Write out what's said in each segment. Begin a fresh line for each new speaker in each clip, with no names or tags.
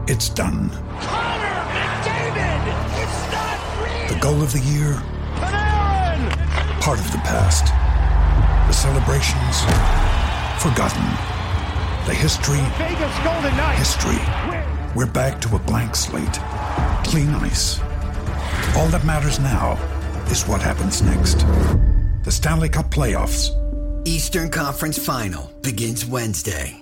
It's done.
Connor McDavid! It's not real!
The goal of the year?
Panarin!
Part of the past. The celebrations? Forgotten. The history?
Vegas Golden Knights!
History. We're back to a blank slate. Clean ice. All that matters now is what happens next. The Stanley Cup Playoffs.
Eastern Conference Final begins Wednesday.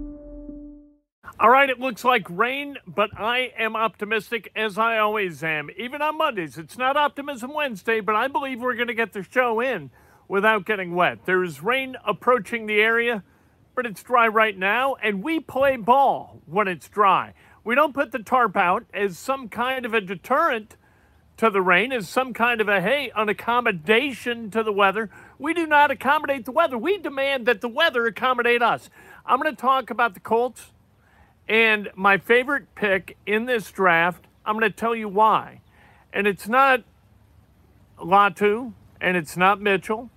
All right, it looks like rain, but I am optimistic, as I always am. Even on Mondays, it's not Optimism Wednesday, but I believe we're going to get the show in without getting wet. There's rain approaching the area, but it's dry right now, and we play ball when it's dry. We don't put the tarp out as some kind of a deterrent to the rain, as some kind of an accommodation to the weather. We do not accommodate the weather. We demand that the weather accommodate us. I'm going to talk about the Colts. And my favorite pick in this draft, I'm going to tell you why. And it's not Latu, and it's not Mitchell,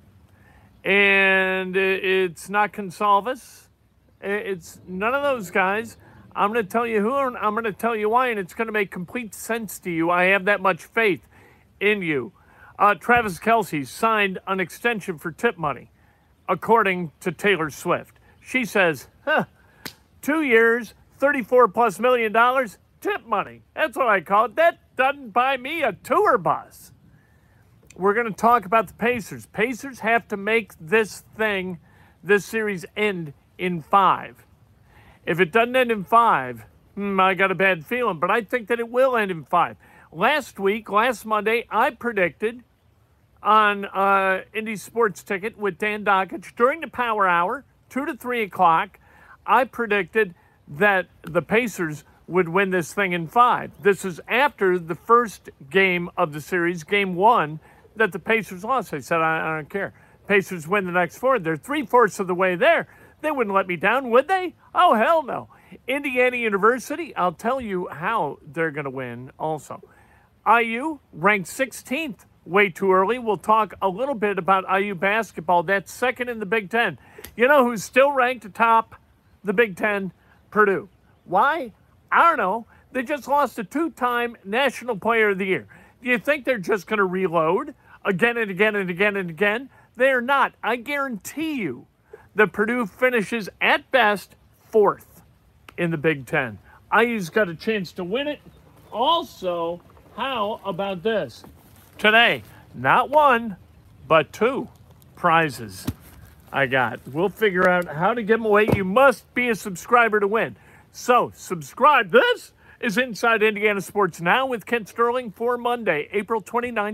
and it's not Consalvis. It's none of those guys. I'm going to tell you who, and I'm going to tell you why, and it's going to make complete sense to you. I have that much faith in you. Travis Kelce signed an extension for tip money, according to Taylor Swift. She says, 2 years, $34+ million, tip money. That's what I call it. That doesn't buy me a tour bus. We're going to talk about the Pacers. Pacers have to make this series end in 5. If it doesn't end in 5, I got a bad feeling, but I think that it will end in 5. Last Monday, I predicted on Indy Sports Ticket with Dan Dockich during the Power Hour, 2 to 3 o'clock, I predicted that the Pacers would win this thing in 5. This is after the first game of the series, game 1, that the Pacers lost. I said, I don't care. Pacers win the next 4. They're 3/4 of the way there. They wouldn't let me down, would they? Oh, hell no. Indiana University, I'll tell you how they're going to win also. IU ranked 16th, way too early. We'll talk a little bit about IU basketball. That's second in the Big Ten. You know who's still ranked atop the Big Ten? Purdue. Why? I don't know. They just lost a 2-time National Player of the Year. Do you think they're just going to reload again and again and again and again? They're not. I guarantee you that Purdue finishes at best 4th in the Big Ten. IU's got a chance to win it. Also, how about this? Today, not 1, but 2 prizes I got. We'll figure out how to give them away. You must be a subscriber to win. So, subscribe. This is Inside Indiana Sports Now with Kent Sterling for Monday, April 29,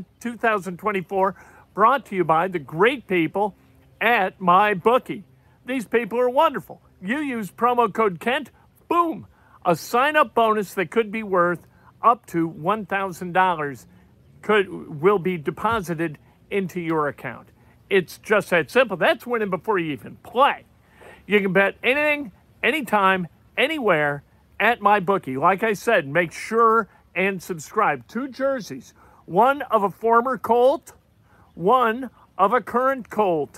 2024. Brought to you by the great people at MyBookie. These people are wonderful. You use promo code Kent, boom, a sign-up bonus that could be worth up to $1,000 will be deposited into your account. It's just that simple. That's winning before you even play. You can bet anything, anytime, anywhere at MyBookie. Like I said, make sure and subscribe. 2 jerseys. One of a former Colt, one of a current Colt.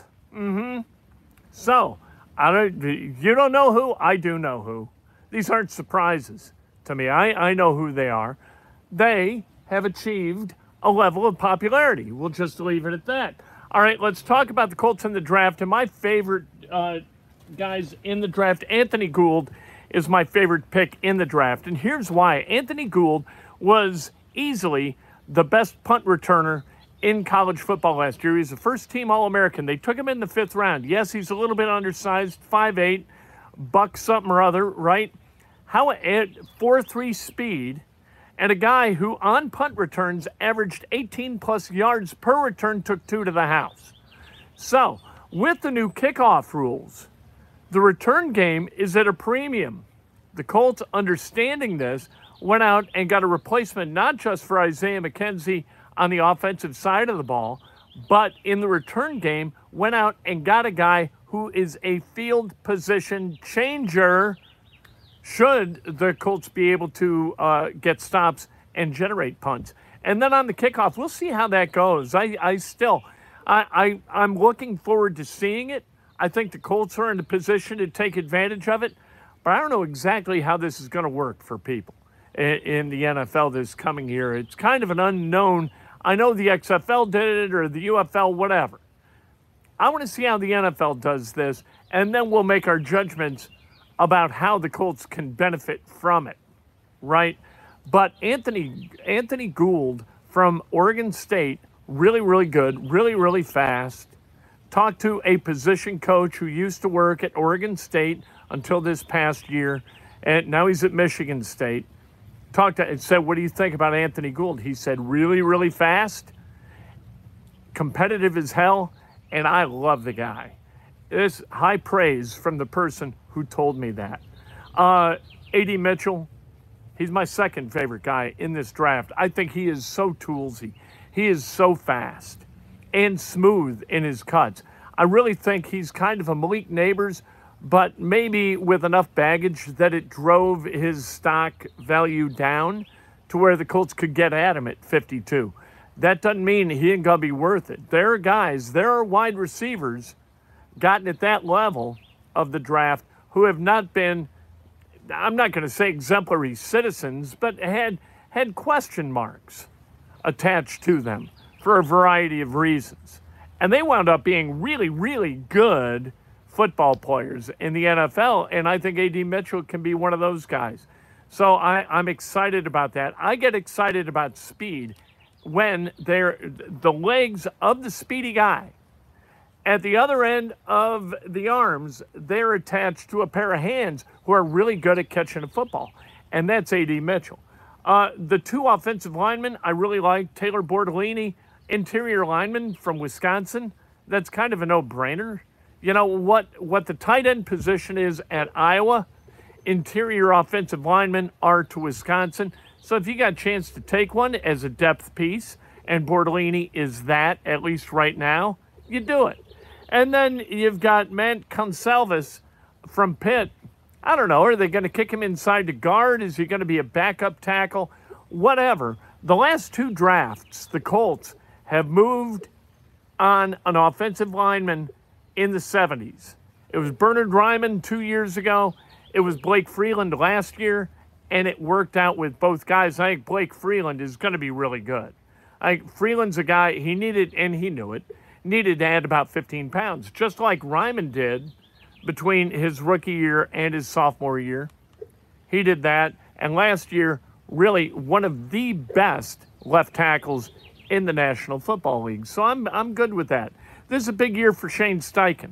So, you don't know who? I do know who. These aren't surprises to me. I know who they are. They have achieved a level of popularity. We'll just leave it at that. All right, let's talk about the Colts in the draft. And my favorite guys in the draft, Anthony Gould is my favorite pick in the draft. And here's why. Anthony Gould was easily the best punt returner in college football last year. He's a first-team All-American. They took him in the 5th round. Yes, he's a little bit undersized, 5'8", buck something or other, right? How at 4.3 speed, and a guy who on punt returns averaged 18+ yards per return, took 2 to the house. So, with the new kickoff rules, the return game is at a premium. The Colts, understanding this, went out and got a replacement not just for Isaiah McKenzie on the offensive side of the ball, but in the return game, went out and got a guy who is a field position changer should the Colts be able to get stops and generate punts. And then on the kickoff, we'll see how that goes. I'm looking forward to seeing it. I think the Colts are in a position to take advantage of it, but I don't know exactly how this is going to work for people. in the NFL this coming year. It's kind of an unknown. I know the XFL did it or the UFL, whatever. I want to see how the NFL does this, and then we'll make our judgments about how the Colts can benefit from it, right? But Anthony Gould from Oregon State, really, really good, really, really fast. Talked to a position coach who used to work at Oregon State until this past year, and now he's at Michigan State. Talked to and said, what do you think about Anthony Gould? He said, really, really fast, competitive as hell, and I love the guy. This high praise from the person who told me that. A.D. Mitchell, he's my second favorite guy in this draft. I think he is so toolsy. He is so fast and smooth in his cuts. I really think he's kind of a Malik Neighbors, but maybe with enough baggage that it drove his stock value down to where the Colts could get at him at 52. That doesn't mean he ain't going to be worth it. There are wide receivers gotten at that level of the draft who have not been, I'm not going to say exemplary citizens, but had question marks attached to them for a variety of reasons. And they wound up being really, really good football players in the NFL, and I think A.D. Mitchell can be one of those guys. So I'm excited about that. I get excited about speed when the legs of the speedy guy at the other end of the arms, they're attached to a pair of hands who are really good at catching a football, and that's A.D. Mitchell. The two offensive linemen I really like, Taylor Bortolini, interior lineman from Wisconsin. That's kind of a no-brainer. You know what the tight end position is at Iowa, interior offensive linemen are to Wisconsin. So if you got a chance to take one as a depth piece, and Bortolini is that, at least right now, you do it. And then you've got Matt Consalvis from Pitt. I don't know, are they going to kick him inside to guard? Is he going to be a backup tackle? Whatever. The last two drafts, the Colts have moved on an offensive lineman in the 70s. It was Bernard Ryman 2 years ago. It was Blake Freeland last year, and it worked out with both guys. I think Blake Freeland is going to be really good. Freeland's a guy, he needed, and he knew it, needed to add about 15 pounds, just like Ryman did between his rookie year and his sophomore year. He did that, and last year, really one of the best left tackles in the National Football League. So I'm good with that. This is a big year for Shane Steichen.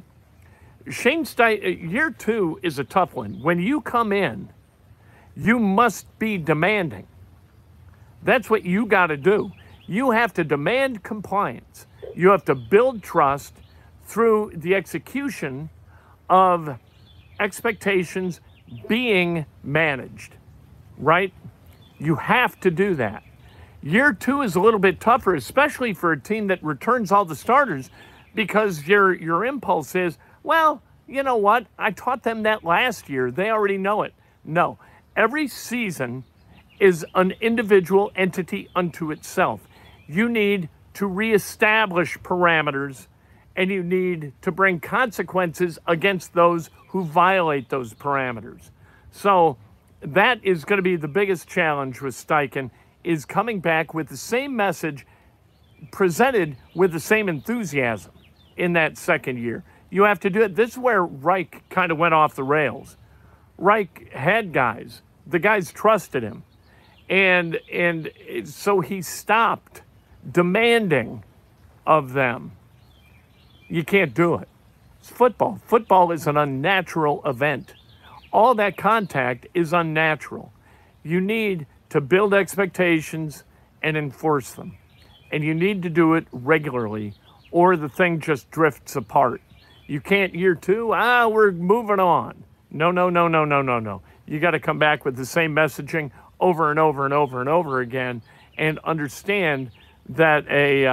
Year two is a tough one. When you come in, you must be demanding. That's what you got to do. You have to demand compliance. You have to build trust through the execution of expectations being managed, right? You have to do that. Year two is a little bit tougher, especially for a team that returns all the starters, because your impulse is, well, you know what? I taught them that last year. They already know it. No. Every season is an individual entity unto itself. You need to reestablish parameters, and you need to bring consequences against those who violate those parameters. So that is going to be the biggest challenge with Steichen, is coming back with the same message presented with the same enthusiasm in that second year. You have to do it. This is where Reich kind of went off the rails. Reich had guys. The guys trusted him. And so he stopped demanding of them. You can't do it. It's football. Football is an unnatural event. All that contact is unnatural. You need to build expectations and enforce them. And you need to do it regularly, or the thing just drifts apart. You can't year two, we're moving on. No. You got to come back with the same messaging over and over and over and over again, and understand that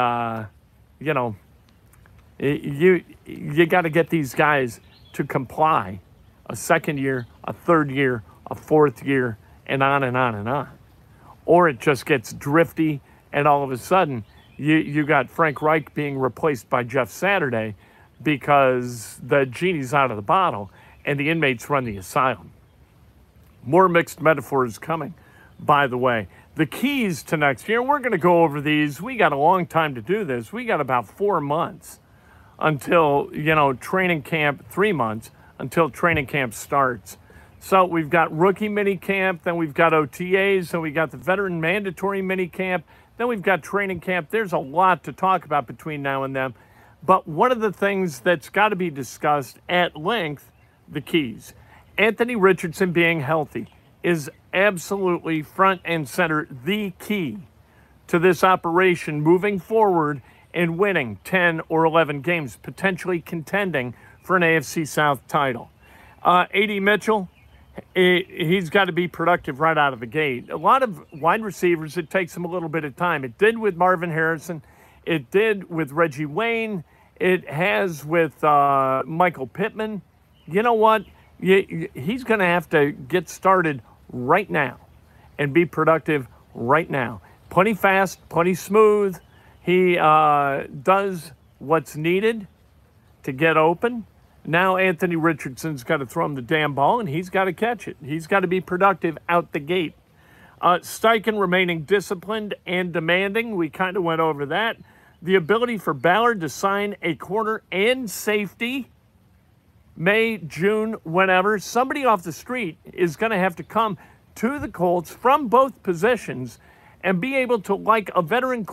you got to get these guys to comply a second year, a third year, a fourth year, and on and on and on. Or it just gets drifty, and all of a sudden you got Frank Reich being replaced by Jeff Saturday because the genie's out of the bottle and the inmates run the asylum. More mixed metaphors coming. by the way. The keys to next year, we're going to go over these. We got a long time to do this. We got about 4 months until, training camp, 3 months until training camp starts. So we've got rookie mini camp, then we've got OTAs, then we got the veteran mandatory mini camp, then we've got training camp. There's a lot to talk about between now and then. But one of the things that's got to be discussed at length, the keys. Anthony Richardson being healthy is absolutely front and center, the key to this operation moving forward and winning 10 or 11 games, potentially contending for an AFC South title. A.D. Mitchell, he's got to be productive right out of the gate. A lot of wide receivers, it takes them a little bit of time. It did with Marvin Harrison. It did with Reggie Wayne. It has with Michael Pittman. You know what? He's going to have to get started right now and be productive right now. Plenty fast, plenty smooth. He does what's needed to get open. Now Anthony Richardson's got to throw him the damn ball, and he's got to catch it. He's got to be productive out the gate. Steichen remaining disciplined and demanding. We kind of went over that. The ability for Ballard to sign a corner and safety May, June, whenever. Somebody off the street is going to have to come to the Colts from both positions and be able to, like a veteran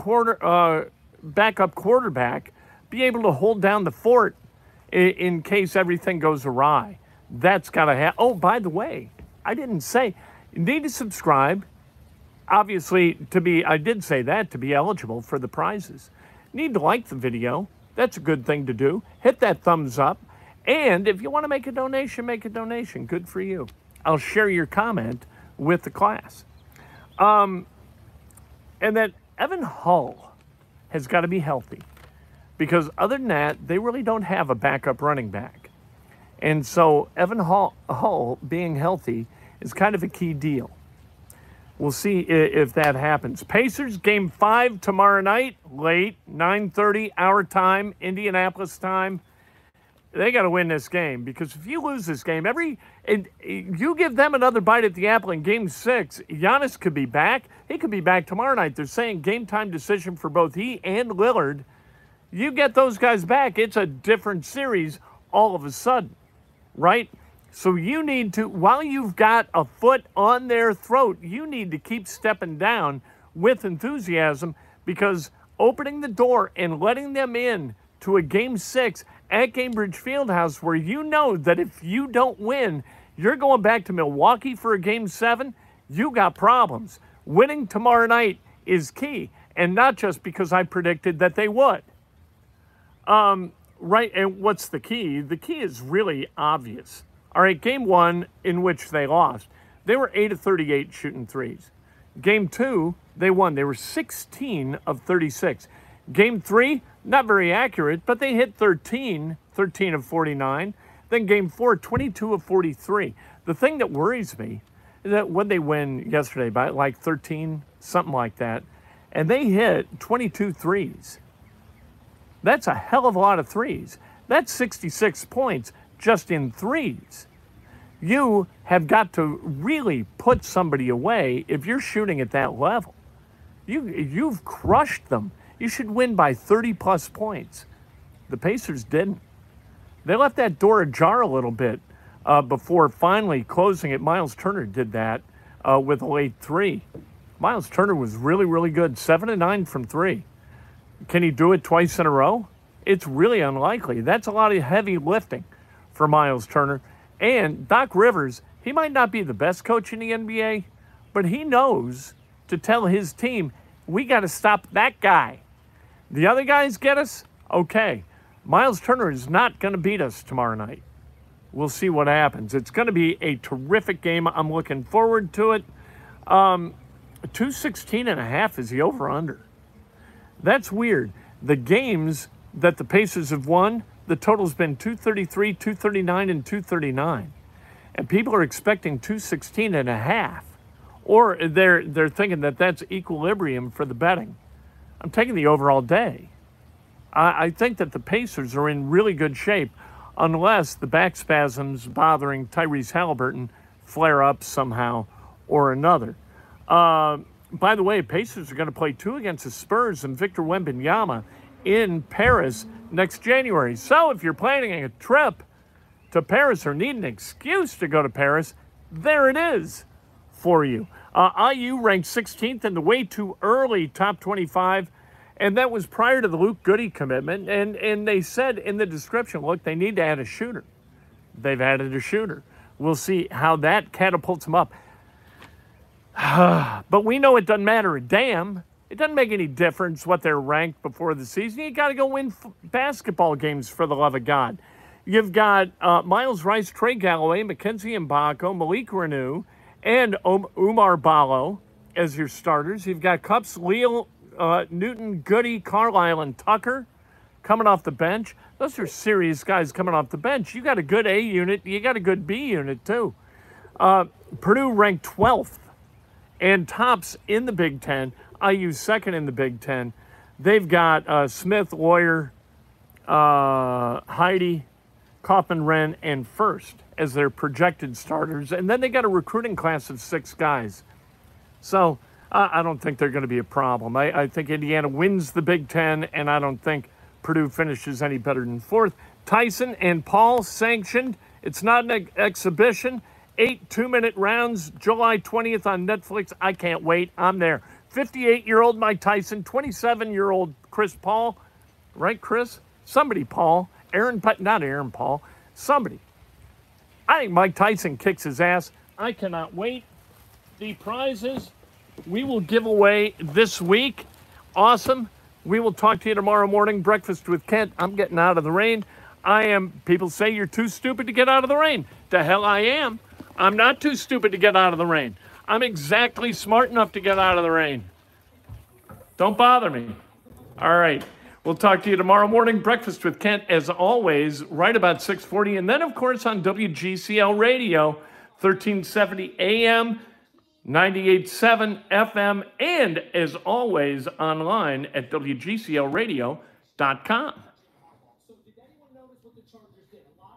backup quarterback, be able to hold down the fort in case everything goes awry. That's got to happen. Oh, by the way, I didn't say, you need to subscribe, obviously, I did say that, to be eligible for the prizes. Need to like the video. That's a good thing to do. Hit that thumbs up. And if you want to make a donation, make a donation. Good for you. I'll share your comment with the class. And then Evan Hull has got to be healthy, because other than that, they really don't have a backup running back. And so Evan Hull being healthy is kind of a key deal. We'll see if that happens. Pacers, Game 5 tomorrow night, late, 9:30 our time, Indianapolis time. They got to win this game, because if you lose this game, you give them another bite at the apple in Game 6, Giannis could be back. He could be back tomorrow night. They're saying game time decision for both he and Lillard. You get those guys back, it's a different series all of a sudden, right? So you need to, while you've got a foot on their throat, you need to keep stepping down with enthusiasm, because opening the door and letting them in to a Game 6 at Gainbridge Fieldhouse, where you know that if you don't win, you're going back to Milwaukee for a Game 7, you got problems. Winning tomorrow night is key, and not just because I predicted that they would. Right, and what's the key? The key is really obvious. All right, Game 1, in which they lost, they were 8 of 38 shooting threes. Game 2, they won. They were 16 of 36. Game 3, not very accurate, but they hit 13 of 49. Then Game 4, 22 of 43. The thing that worries me is that when they win yesterday by like 13, something like that, and they hit 22 threes. That's a hell of a lot of threes. That's 66 points just in threes. You have got to really put somebody away if you're shooting at that level. You've crushed them. You should win by 30-plus points. The Pacers didn't. They left that door ajar a little bit before finally closing it. Miles Turner did that with a late 3. Miles Turner was really, really good. 7 of 9 from 3. Can he do it twice in a row? It's really unlikely. That's a lot of heavy lifting for Miles Turner. And Doc Rivers, he might not be the best coach in the NBA, but he knows to tell his team, we got to stop that guy. The other guys get us? Okay. Miles Turner is not going to beat us tomorrow night. We'll see what happens. It's going to be a terrific game. I'm looking forward to it. 216.5 is the over-under. That's weird. The games that the Pacers have won, the total's been 233, 239, and 239. And people are expecting 216.5. Or they're thinking that that's equilibrium for the betting. I'm taking the over all day. I think that the Pacers are in really good shape, unless the back spasms bothering Tyrese Halliburton flare up somehow or another. By the way, Pacers are going to play 2 against the Spurs and Victor Wembanyama in Paris next January. So if you're planning a trip to Paris or need an excuse to go to Paris, there it is for you. IU ranked 16th in the way too early top 25, and that was prior to the Luke Goody commitment. And they said in the description, look, they need to add a shooter. They've added a shooter. We'll see how that catapults them up. But we know it doesn't matter a damn. It doesn't make any difference what they're ranked before the season. You got to go win basketball games, for the love of God. You've got Miles Rice, Trey Galloway, Mackenzie Mbako, Malik Renew, and Umar Ballo as your starters. You've got Cups, Leal, Newton, Goody, Carlisle, and Tucker coming off the bench. Those are serious guys coming off the bench. You got a good A unit. You got a good B unit, too. Purdue ranked 12th and tops in the Big Ten. IU second in the Big Ten. They've got Smith, Lawyer, Heidi, Kaufman-Wren, and First as their projected starters. And then they got a recruiting class of 6 guys. So I don't think they're going to be a problem. I think Indiana wins the Big Ten, and I don't think Purdue finishes any better than 4th. Tyson and Paul sanctioned. It's not an exhibition. 8 2-minute rounds, July 20th on Netflix. I can't wait. I'm there. 58-year-old Mike Tyson, 27-year-old Chris Paul. Right, Chris? Somebody, Paul. Not Aaron Paul. Somebody. I think Mike Tyson kicks his ass. I cannot wait. The prizes we will give away this week. Awesome. We will talk to you tomorrow morning. Breakfast with Kent. I'm getting out of the rain. People say you're too stupid to get out of the rain. The hell I am. I'm not too stupid to get out of the rain. I'm exactly smart enough to get out of the rain. Don't bother me. All right. We'll talk to you tomorrow morning. Breakfast with Kent, as always, right about 6:40. And then, of course, on WGCL Radio, 1370 AM, 98.7 FM, and, as always, online at WGCLradio.com.